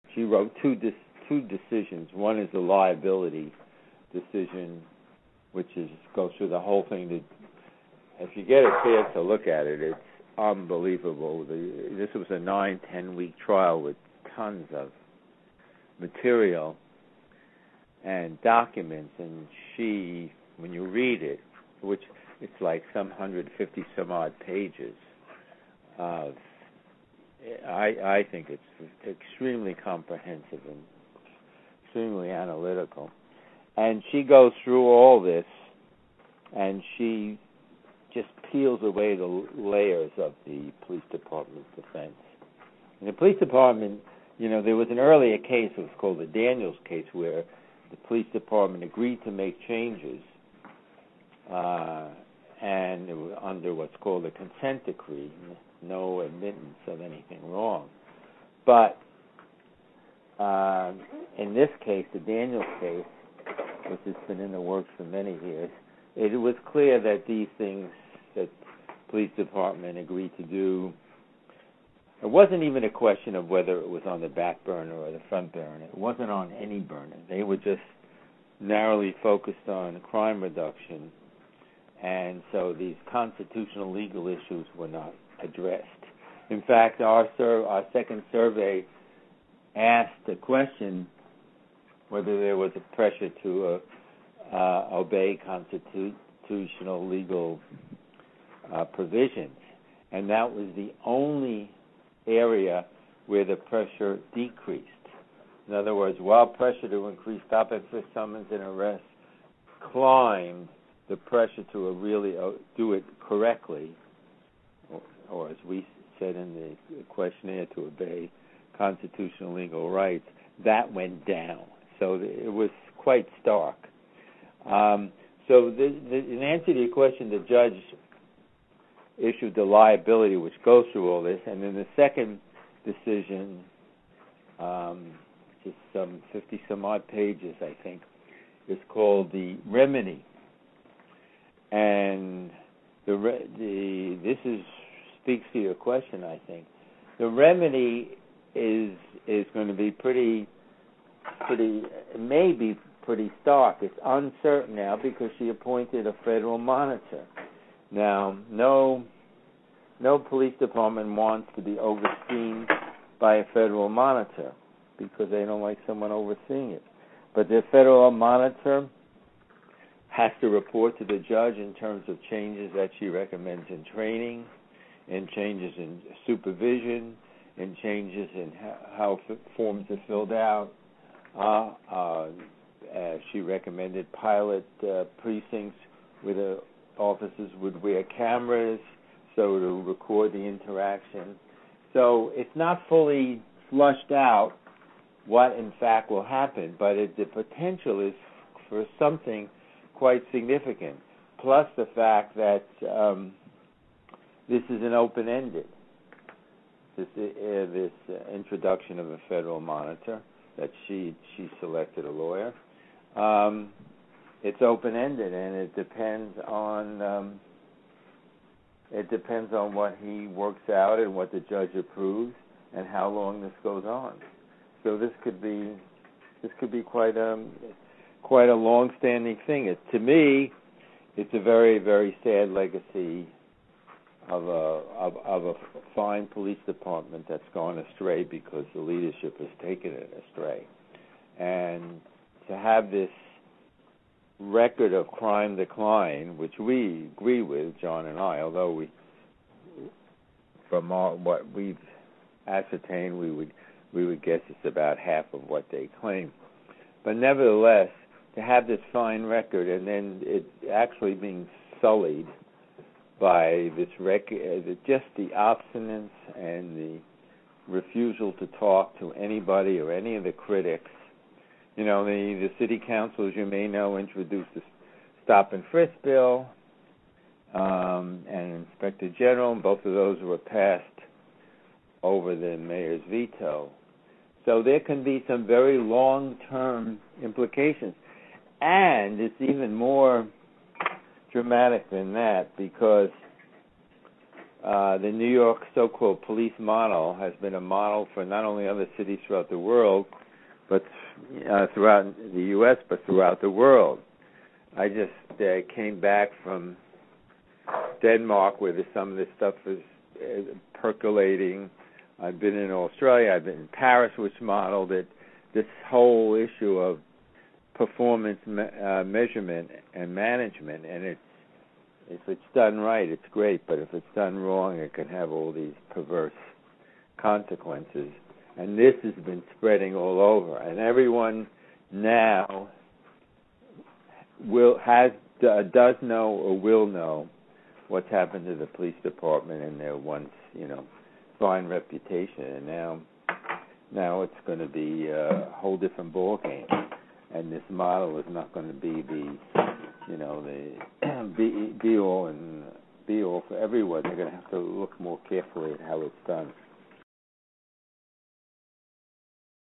she wrote two decisions. One is the liability decision, which goes through the whole thing. If you get a chance to look at it, it's unbelievable. This was a 9-10 week trial with tons of material and documents, and she, when you read it, which it's like some 150 some odd pages of, I think it's extremely comprehensive and extremely analytical. And she goes through all this, and she just peels away the layers of the police department's defense. In the police department, there was an earlier case, it was called the Daniels case, where the police department agreed to make changes, and it was under what's called a consent decree, no admittance of anything wrong. But in this case, the Daniels case, which has been in the works for many years, it was clear that these things that the police department agreed to do, it wasn't even a question of whether it was on the back burner or the front burner. It wasn't on any burner. They were just narrowly focused on crime reduction, and so these constitutional legal issues were not addressed. In fact, our second survey asked the question whether there was a pressure to obey constitutional legal provisions, and that was the only area where the pressure decreased. In other words, while pressure to increase stop and frisk, summons, and arrest climbed, the pressure to really do it correctly, or as we said in the questionnaire, to obey constitutional legal rights, that went down. So it was quite stark. So in answer to your question, the judge issued the liability, which goes through all this, and then the second decision, just some 50-some-odd pages, I think, is called the remedy. And this speaks to your question, I think. The remedy is going to be pretty, it may be pretty stark. It's uncertain now because she appointed a federal monitor. Now, no police department wants to be overseen by a federal monitor because they don't like someone overseeing it. But the federal monitor has to report to the judge in terms of changes that she recommends in training, and changes in supervision, and changes in how forms are filled out. She recommended pilot precincts where the officers would wear cameras so to record the interaction. So it's not fully flushed out what in fact will happen, but the potential is for something quite significant, plus the fact that this is an open-ended, this introduction of a federal monitor, that she selected a lawyer. It's open-ended, and it depends on what he works out and what the judge approves and how long this goes on. So this could be quite a long-standing thing. To me, it's a very, very sad legacy of a fine police department that's gone astray because the leadership has taken it astray. And to have this record of crime decline, which we agree with, John and I, although from what we've ascertained, we would guess it's about half of what they claim. But nevertheless, to have this fine record and then it actually being sullied by this record, just the obstinance and the refusal to talk to anybody or any of the critics. The city council, as you may know, introduced the stop and frisk bill and inspector general, and both of those were passed over the mayor's veto. So there can be some very long-term implications. And it's even more dramatic than that because the New York so-called police model has been a model for not only other cities throughout the world, but throughout the U.S., but throughout the world. I just came back from Denmark, where some of this stuff is percolating. I've been in Australia. I've been in Paris, which modeled it. This whole issue of performance measurement and management, and if it's done right, it's great. But if it's done wrong, it can have all these perverse consequences. And this has been spreading all over, and everyone now does know or will know what's happened to the police department and their once, fine reputation. And now it's going to be a whole different ball game. And this model is not going to be the be all and be all for everyone. They're going to have to look more carefully at how it's done.